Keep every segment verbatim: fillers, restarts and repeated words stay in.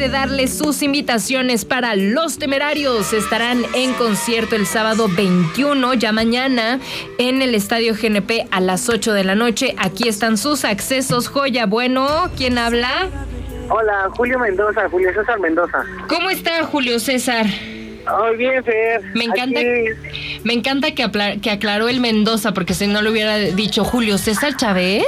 de darles sus invitaciones para Los Temerarios. Estarán en concierto el sábado veintiuno, ya mañana, en el Estadio G N P a las ocho de la noche. Aquí están sus accesos. Joya, bueno, ¿quién habla? Hola, Julio Mendoza, Julio César Mendoza. ¿Cómo está Julio César? Muy bien, Fer. Me encanta, Aquí... me encanta que, apla- que aclaró el Mendoza, porque si no le hubiera dicho Julio César Chávez.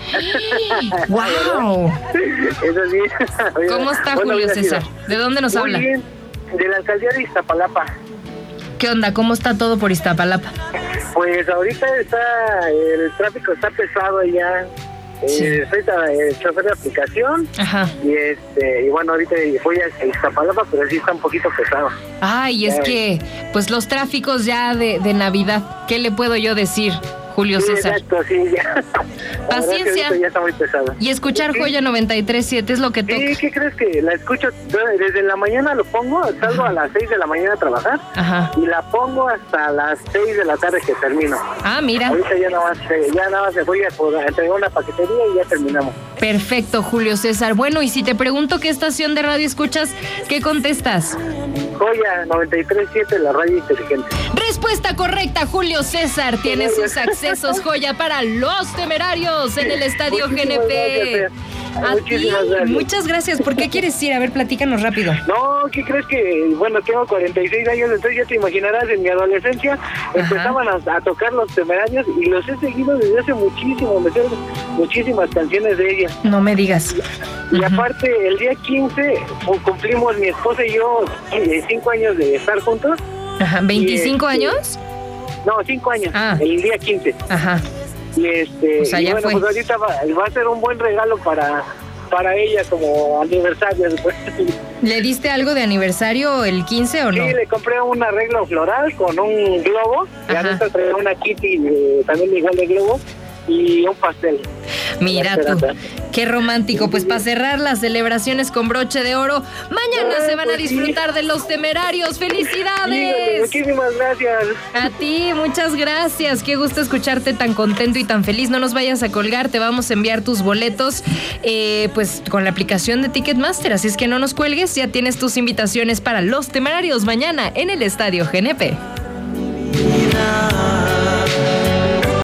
¡Wow! Eso sí. ¿Cómo está bueno, Julio César? ¿De dónde nos Muy habla? Bien, de la alcaldía de Iztapalapa. ¿Qué onda? ¿Cómo está todo por Iztapalapa? Pues ahorita está, el tráfico está pesado allá. Sí. Eh, soy el chofer de aplicación. Ajá. Y este y bueno, ahorita voy a Iztapalapa, pero sí está un poquito pesado. Ay, es Eh. que, pues los tráficos ya de, de Navidad, ¿qué le puedo yo decir, Julio Sí, César? exacto, sí, ya. La verdad es que Paciencia. ahorita ya está muy pesado. Y escuchar Sí. Joya noventa y tres punto siete es lo que toca. Sí, ¿qué crees que la escucho? Desde la mañana lo pongo, salgo Ajá. a las seis de la mañana a trabajar Ajá. y la pongo hasta las seis de la tarde que termino. Ah, mira. Ahorita ya nada más, eh, ya nada más me voy a por- a entregar una paquetería y ya terminamos. Perfecto, Julio César. Bueno, y si te pregunto qué estación de radio escuchas, ¿qué contestas? Joya noventa y tres punto siete, la radio inteligente. Respuesta correcta, Julio César. Tiene sus accesos, Joya, para Los Temerarios en el Estadio G N Muchísimas P. gracias, A ti, Muchísimas gracias. muchas gracias. ¿Por qué quieres ir? A ver, platícanos rápido. No, ¿qué crees que? Bueno, tengo cuarenta y seis años, entonces ya te imaginarás, en mi adolescencia empezaban a, a tocar Los Temerarios y los he seguido desde hace muchísimo, me sé muchísimas canciones de ellas. No me digas. Y Ujú. aparte, el día quince o cumplimos mi esposa y yo eh, cinco años de estar juntos. Ajá, ¿veinticinco Y, este, años? No, cinco años, Ah. el día quince. Ajá. Y este, O sea, y ya bueno, fue. pues ahorita va, va a ser un buen regalo para para ella como aniversario. Después. ¿Le diste algo de aniversario el quince o no? Sí, le compré un arreglo floral con un globo. Y Ajá. adentro traía una kitty eh, también igual de globo y un pastel. Mira La tú, esperanza. qué romántico. Pues para cerrar las celebraciones con broche de oro, mañana Ay, se van a pues sí. disfrutar de Los Temerarios. Híjole, ¡Felicidades! muchísimas gracias. A ti, muchas gracias. Qué gusto escucharte tan contento y tan feliz. No nos vayas a colgar, te vamos a enviar tus boletos eh, pues con la aplicación de Ticketmaster. Así es que no nos cuelgues, ya tienes tus invitaciones para Los Temerarios mañana en el Estadio G N P.